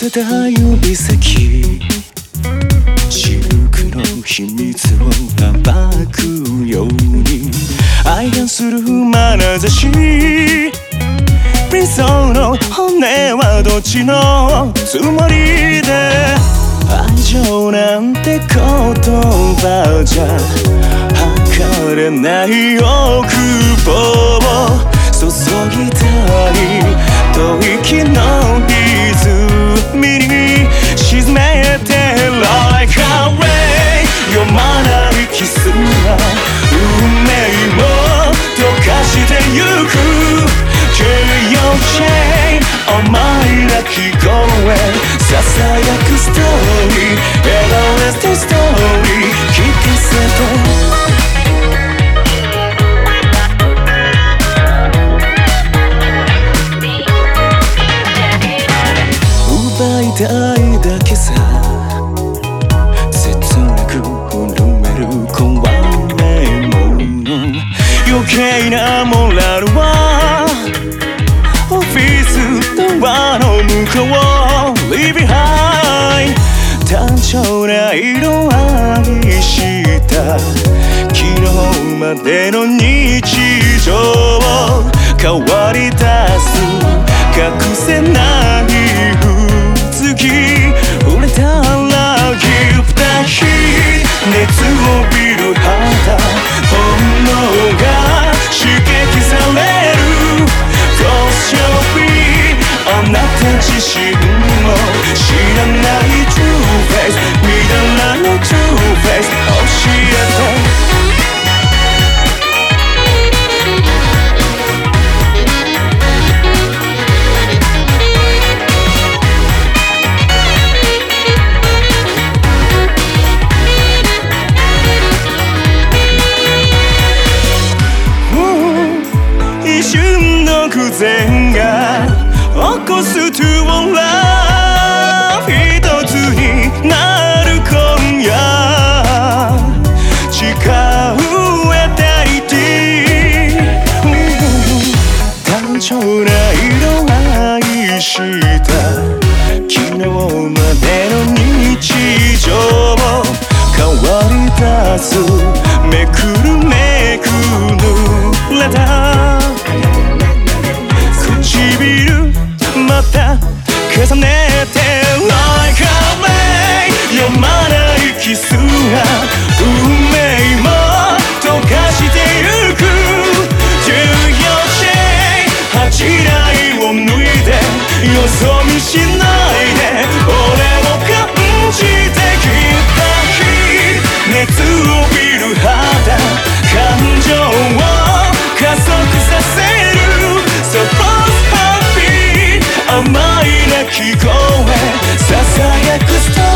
せた指先、シルクの秘密を暴くように愛がする眼差し。プリンソーの骨はどっちのつもりで、愛情なんて言葉じゃ測れない欲望を注ぎたい。吐息の泉に沈めて Like a ray 読まないキスが運命も溶かしてゆく。Kill your chain 甘い鳴き声ささやくストーリー Everlasting story 聞かせて。奪いたいだけさ、切なく震える壊れ物。余計なモラルはオフィスドアの向こう Leave behind 単調な色愛した昨日までの日常を変わり出す隠せない次触れたらギフだ日熱を帯びる肌本能が刺激される Close your feet あなた自身も知らない True face 見たらの True face 教えて。一瞬の偶然が起こす To one love 一つになる今夜誓うエタニティ単調な色愛した昨日までの日常を変わり出すめくるめく濡れた唇また重ねて Like a ray 読まないキスが運命も溶かしてゆく To your chain 恥じらいを脱いでよそ見しないで俺を感じてきた日熱を帯びる肌感情を加速させる So甘い鳴き声ささやくストーリー